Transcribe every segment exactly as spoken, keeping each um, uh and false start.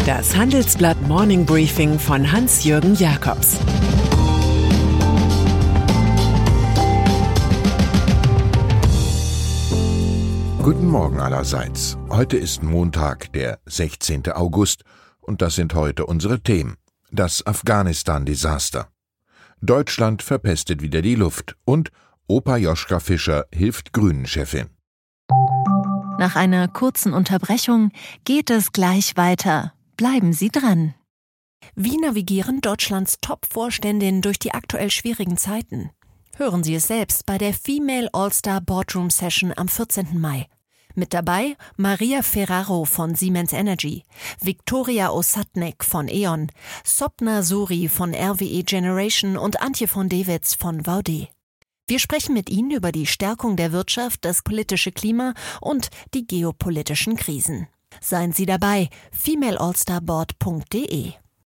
Das Handelsblatt Morning Briefing von Hans-Jürgen Jakobs. Guten Morgen allerseits. Heute ist Montag, der sechzehnten August, und das sind heute unsere Themen. Das Afghanistan-Desaster. Deutschland verpestet wieder die Luft und Opa Joschka Fischer hilft Grünen-Chefin. Nach einer kurzen Unterbrechung geht es gleich weiter. Bleiben Sie dran. Wie navigieren Deutschlands Top-Vorständinnen durch die aktuell schwierigen Zeiten? Hören Sie es selbst bei der Female All-Star Boardroom Session am vierzehnten Mai. Mit dabei Maria Ferraro von Siemens Energy, Viktoria Ossadnek von E.ON, Sopna Suri von R W E Generation und Antje von Dewitz von Vaude. Wir sprechen mit Ihnen über die Stärkung der Wirtschaft, das politische Klima und die geopolitischen Krisen. Seien Sie dabei, female all star board punkt de.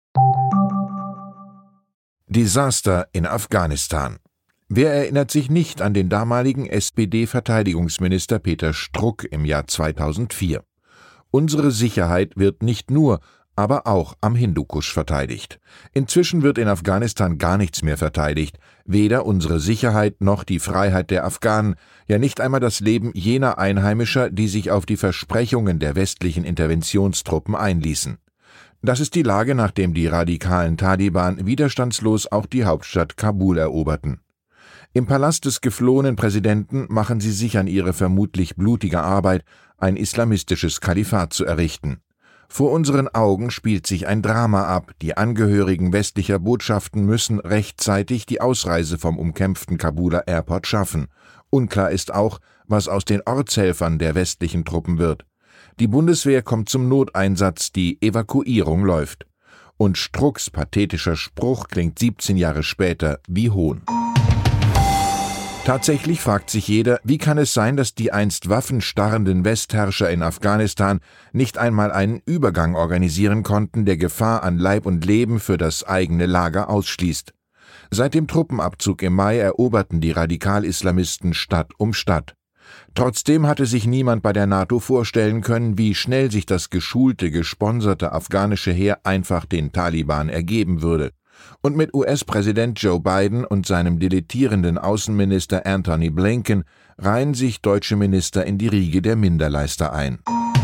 Desaster in Afghanistan. Wer erinnert sich nicht an den damaligen S P D-Verteidigungsminister Peter Struck im Jahr zweitausendvier? Unsere Sicherheit wird nicht nur, aber auch am Hindukusch verteidigt. Inzwischen wird in Afghanistan gar nichts mehr verteidigt, weder unsere Sicherheit noch die Freiheit der Afghanen, ja nicht einmal das Leben jener Einheimischer, die sich auf die Versprechungen der westlichen Interventionstruppen einließen. Das ist die Lage, nachdem die radikalen Taliban widerstandslos auch die Hauptstadt Kabul eroberten. Im Palast des geflohenen Präsidenten machen sie sich an ihre vermutlich blutige Arbeit, ein islamistisches Kalifat zu errichten. Vor unseren Augen spielt sich ein Drama ab. Die Angehörigen westlicher Botschaften müssen rechtzeitig die Ausreise vom umkämpften Kabuler Airport schaffen. Unklar ist auch, was aus den Ortshelfern der westlichen Truppen wird. Die Bundeswehr kommt zum Noteinsatz, die Evakuierung läuft. Und Strucks pathetischer Spruch klingt siebzehn Jahre später wie Hohn. Tatsächlich fragt sich jeder, wie kann es sein, dass die einst waffenstarrenden Westherrscher in Afghanistan nicht einmal einen Übergang organisieren konnten, der Gefahr an Leib und Leben für das eigene Lager ausschließt. Seit dem Truppenabzug im Mai eroberten die Radikal-Islamisten Stadt um Stadt. Trotzdem hatte sich niemand bei der NATO vorstellen können, wie schnell sich das geschulte, gesponserte afghanische Heer einfach den Taliban ergeben würde. Und mit U S-Präsident Joe Biden und seinem dilettierenden Außenminister Antony Blinken reihen sich deutsche Minister in die Riege der Minderleister ein.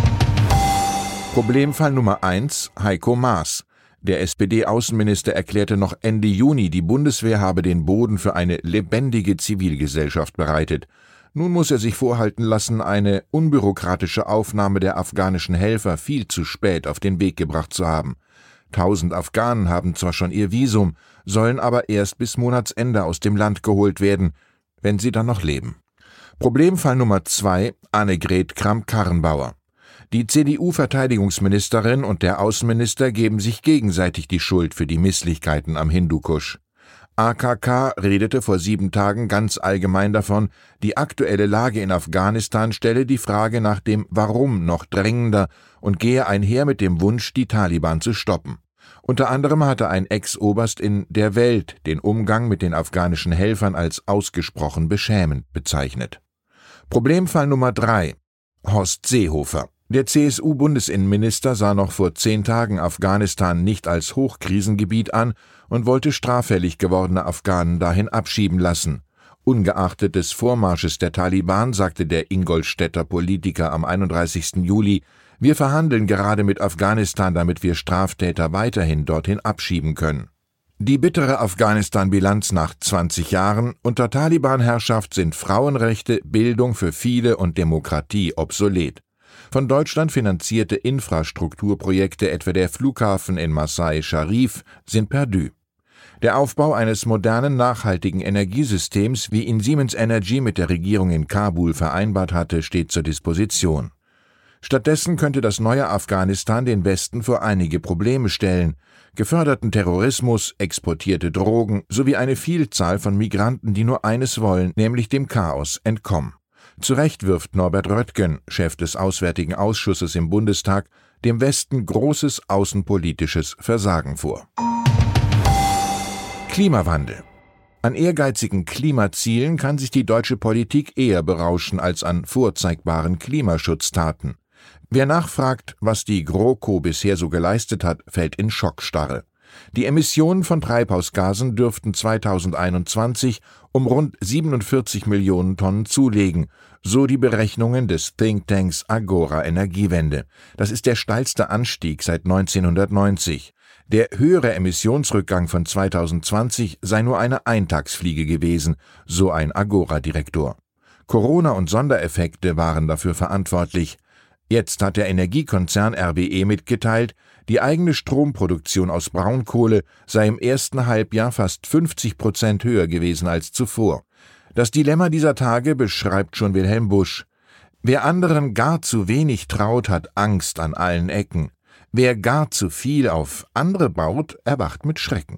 Problemfall Nummer eins: Heiko Maas. Der S P D-Außenminister erklärte noch Ende Juni, die Bundeswehr habe den Boden für eine lebendige Zivilgesellschaft bereitet. Nun muss er sich vorhalten lassen, eine unbürokratische Aufnahme der afghanischen Helfer viel zu spät auf den Weg gebracht zu haben. Tausend Afghanen haben zwar schon ihr Visum, sollen aber erst bis Monatsende aus dem Land geholt werden, wenn sie dann noch leben. Problemfall Nummer zwei: Annegret Kramp-Karrenbauer. Die C D U-Verteidigungsministerin und der Außenminister geben sich gegenseitig die Schuld für die Misslichkeiten am Hindukusch. A K K redete vor sieben Tagen ganz allgemein davon, die aktuelle Lage in Afghanistan stelle die Frage nach dem Warum noch drängender und gehe einher mit dem Wunsch, die Taliban zu stoppen. Unter anderem hatte ein Ex-Oberst in Der Welt den Umgang mit den afghanischen Helfern als ausgesprochen beschämend bezeichnet. Problemfall Nummer drei: Horst Seehofer. Der C S U-Bundesinnenminister sah noch vor zehn Tagen Afghanistan nicht als Hochkrisengebiet an und wollte straffällig gewordene Afghanen dahin abschieben lassen. Ungeachtet des Vormarsches der Taliban sagte der Ingolstädter Politiker am einunddreißigsten Juli, wir verhandeln gerade mit Afghanistan, damit wir Straftäter weiterhin dorthin abschieben können. Die bittere Afghanistan-Bilanz nach zwanzig Jahren: Unter Taliban-Herrschaft sind Frauenrechte, Bildung für viele und Demokratie obsolet. Von Deutschland finanzierte Infrastrukturprojekte, etwa der Flughafen in Masai Sharif, sind perdu. Der Aufbau eines modernen, nachhaltigen Energiesystems, wie ihn Siemens Energy mit der Regierung in Kabul vereinbart hatte, steht zur Disposition. Stattdessen könnte das neue Afghanistan den Westen vor einige Probleme stellen: geförderten Terrorismus, exportierte Drogen sowie eine Vielzahl von Migranten, die nur eines wollen, nämlich dem Chaos entkommen. Zu Recht wirft Norbert Röttgen, Chef des Auswärtigen Ausschusses im Bundestag, dem Westen großes außenpolitisches Versagen vor. Klimawandel. An ehrgeizigen Klimazielen kann sich die deutsche Politik eher berauschen als an vorzeigbaren Klimaschutztaten. Wer nachfragt, was die GroKo bisher so geleistet hat, fällt in Schockstarre. Die Emissionen von Treibhausgasen dürften zweitausendeinundzwanzig um rund siebenundvierzig Millionen Tonnen zulegen, so die Berechnungen des Thinktanks Agora Energiewende. Das ist der steilste Anstieg seit neunzehnhundertneunzig. Der höhere Emissionsrückgang von zweitausendzwanzig sei nur eine Eintagsfliege gewesen, so ein Agora-Direktor. Corona und Sondereffekte waren dafür verantwortlich. Jetzt hat der Energiekonzern R W E mitgeteilt, die eigene Stromproduktion aus Braunkohle sei im ersten Halbjahr fast fünfzig Prozent höher gewesen als zuvor. Das Dilemma dieser Tage beschreibt schon Wilhelm Busch. Wer anderen gar zu wenig traut, hat Angst an allen Ecken. Wer gar zu viel auf andere baut, erwacht mit Schrecken.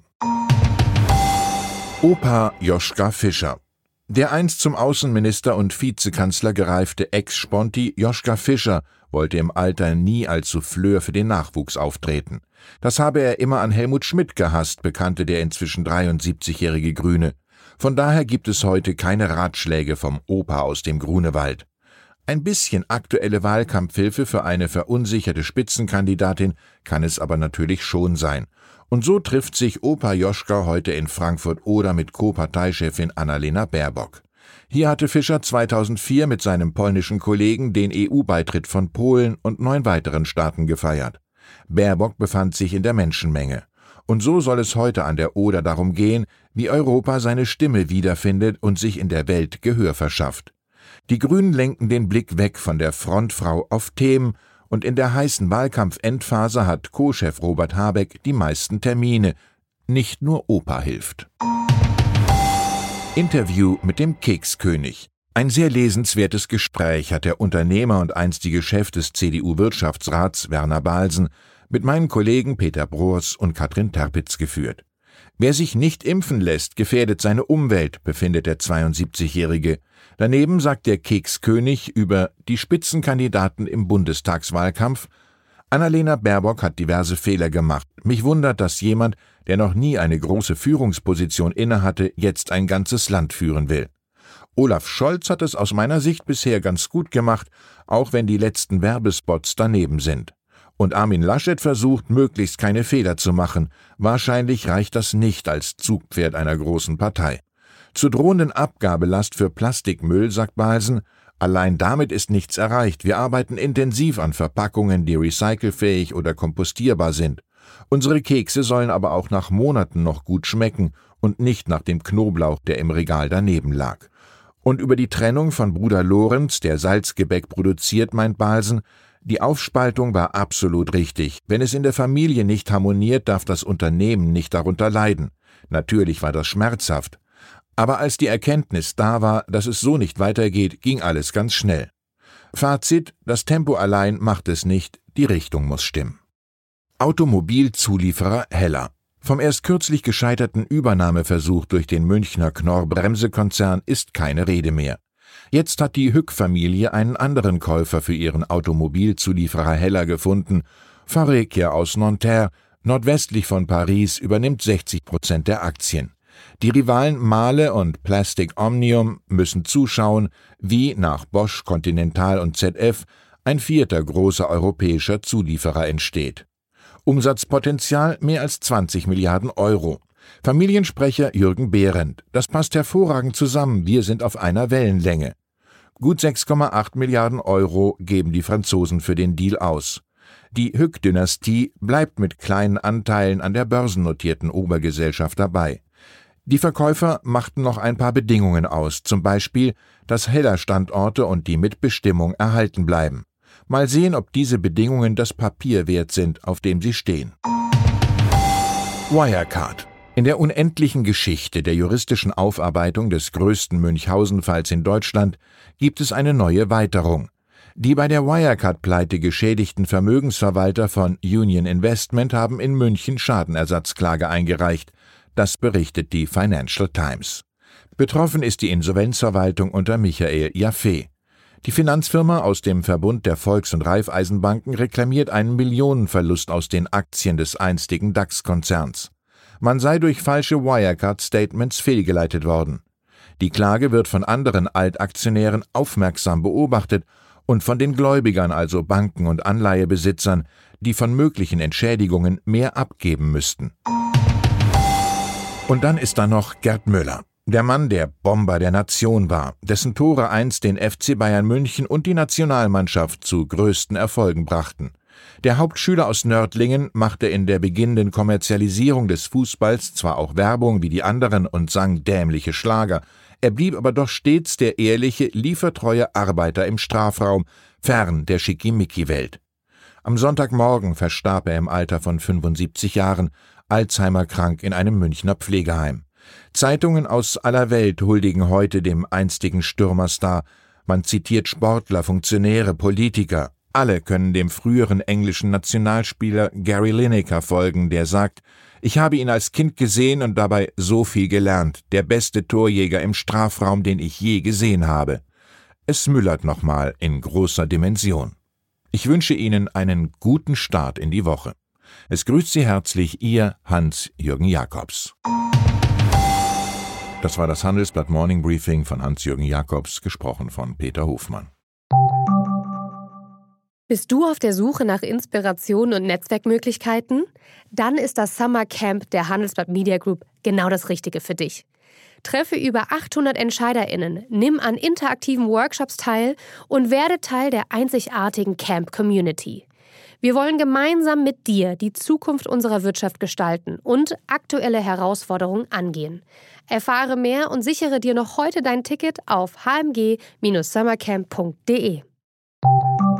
Opa Joschka Fischer. Der einst zum Außenminister und Vizekanzler gereifte Ex-Sponti Joschka Fischer wollte im Alter nie als Souffleur für den Nachwuchs auftreten. Das habe er immer an Helmut Schmidt gehasst, bekannte der inzwischen dreiundsiebzigjährige Grüne. Von daher gibt es heute keine Ratschläge vom Opa aus dem Grunewald. Ein bisschen aktuelle Wahlkampfhilfe für eine verunsicherte Spitzenkandidatin kann es aber natürlich schon sein. Und so trifft sich Opa Joschka heute in Frankfurt oder mit Co-Parteichefin Annalena Baerbock. Hier hatte Fischer zweitausendvier mit seinem polnischen Kollegen den E U-Beitritt von Polen und neun weiteren Staaten gefeiert. Baerbock befand sich in der Menschenmenge. Und so soll es heute an der Oder darum gehen, wie Europa seine Stimme wiederfindet und sich in der Welt Gehör verschafft. Die Grünen lenken den Blick weg von der Frontfrau auf Themen, und in der heißen Wahlkampf-Endphase hat Co-Chef Robert Habeck die meisten Termine. Nicht nur Opa hilft. Interview mit dem Kekskönig. Ein sehr lesenswertes Gespräch hat der Unternehmer und einstige Chef des C D U-Wirtschaftsrats Werner Balsen mit meinen Kollegen Peter Broers und Katrin Terpitz geführt. Wer sich nicht impfen lässt, gefährdet seine Umwelt, befindet der zweiundsiebzigjährige. Daneben sagt der Kekskönig über die Spitzenkandidaten im Bundestagswahlkampf: Annalena Baerbock hat diverse Fehler gemacht. Mich wundert, dass jemand, der noch nie eine große Führungsposition innehatte, jetzt ein ganzes Land führen will. Olaf Scholz hat es aus meiner Sicht bisher ganz gut gemacht, auch wenn die letzten Werbespots daneben sind. Und Armin Laschet versucht, möglichst keine Fehler zu machen. Wahrscheinlich reicht das nicht als Zugpferd einer großen Partei. Zur drohenden Abgabelast für Plastikmüll sagt Balsen: Allein damit ist nichts erreicht. Wir arbeiten intensiv an Verpackungen, die recycelfähig oder kompostierbar sind. Unsere Kekse sollen aber auch nach Monaten noch gut schmecken und nicht nach dem Knoblauch, der im Regal daneben lag. Und über die Trennung von Bruder Lorenz, der Salzgebäck produziert, meint Balsen: Die Aufspaltung war absolut richtig. Wenn es in der Familie nicht harmoniert, darf das Unternehmen nicht darunter leiden. Natürlich war das schmerzhaft. Aber als die Erkenntnis da war, dass es so nicht weitergeht, ging alles ganz schnell. Fazit: Das Tempo allein macht es nicht, die Richtung muss stimmen. Automobilzulieferer Heller. Vom erst kürzlich gescheiterten Übernahmeversuch durch den Münchner Knorr-Bremse-Konzern ist keine Rede mehr. Jetzt hat die Hück-Familie einen anderen Käufer für ihren Automobilzulieferer Heller gefunden. Faurecia aus Nanterre, nordwestlich von Paris, übernimmt sechzig Prozent der Aktien. Die Rivalen Mahle und Plastic Omnium müssen zuschauen, wie nach Bosch, Continental und Z F ein vierter großer europäischer Zulieferer entsteht. Umsatzpotenzial mehr als zwanzig Milliarden Euro. Familiensprecher Jürgen Behrendt: Das passt hervorragend zusammen, wir sind auf einer Wellenlänge. Gut sechs Komma acht Milliarden Euro geben die Franzosen für den Deal aus. Die Hück-Dynastie bleibt mit kleinen Anteilen an der börsennotierten Obergesellschaft dabei. Die Verkäufer machten noch ein paar Bedingungen aus, zum Beispiel, dass Heller-Standorte und die Mitbestimmung erhalten bleiben. Mal sehen, ob diese Bedingungen das Papier wert sind, auf dem sie stehen. Wirecard. In der unendlichen Geschichte der juristischen Aufarbeitung des größten Münchhausen-Falls in Deutschland gibt es eine neue Weiterung. Die bei der Wirecard-Pleite geschädigten Vermögensverwalter von Union Investment haben in München Schadenersatzklage eingereicht. Das berichtet die Financial Times. Betroffen ist die Insolvenzverwaltung unter Michael Jaffe. Die Finanzfirma aus dem Verbund der Volks- und Raiffeisenbanken reklamiert einen Millionenverlust aus den Aktien des einstigen DAX-Konzerns. Man sei durch falsche Wirecard-Statements fehlgeleitet worden. Die Klage wird von anderen Altaktionären aufmerksam beobachtet Und von den Gläubigern, also Banken und Anleihebesitzern, die von möglichen Entschädigungen mehr abgeben müssten. Und dann ist da noch Gerd Müller. Der Mann, der Bomber der Nation war, dessen Tore einst den F C Bayern München und die Nationalmannschaft zu größten Erfolgen brachten. Der Hauptschüler aus Nördlingen machte in der beginnenden Kommerzialisierung des Fußballs zwar auch Werbung wie die anderen und sang dämliche Schlager, er blieb aber doch stets der ehrliche, liefertreue Arbeiter im Strafraum, fern der Schickimicki-Welt. Am Sonntagmorgen verstarb er im Alter von fünfundsiebzig Jahren, Alzheimer-krank in einem Münchner Pflegeheim. Zeitungen aus aller Welt huldigen heute dem einstigen Stürmerstar. Man zitiert Sportler, Funktionäre, Politiker. Alle können dem früheren englischen Nationalspieler Gary Lineker folgen, der sagt: Ich habe ihn als Kind gesehen und dabei so viel gelernt. Der beste Torjäger im Strafraum, den ich je gesehen habe. Es müllert nochmal in großer Dimension. Ich wünsche Ihnen einen guten Start in die Woche. Es grüßt Sie herzlich Ihr Hans-Jürgen Jakobs. Das war das Handelsblatt Morning Briefing von Hans-Jürgen Jakobs, gesprochen von Peter Hofmann. Bist du auf der Suche nach Inspiration und Netzwerkmöglichkeiten? Dann ist das Summer Camp der Handelsblatt Media Group genau das Richtige für dich. Treffe über achthundert EntscheiderInnen, nimm an interaktiven Workshops teil und werde Teil der einzigartigen Camp-Community. Wir wollen gemeinsam mit dir die Zukunft unserer Wirtschaft gestalten und aktuelle Herausforderungen angehen. Erfahre mehr und sichere dir noch heute dein Ticket auf h m g Bindestrich summercamp punkt d e.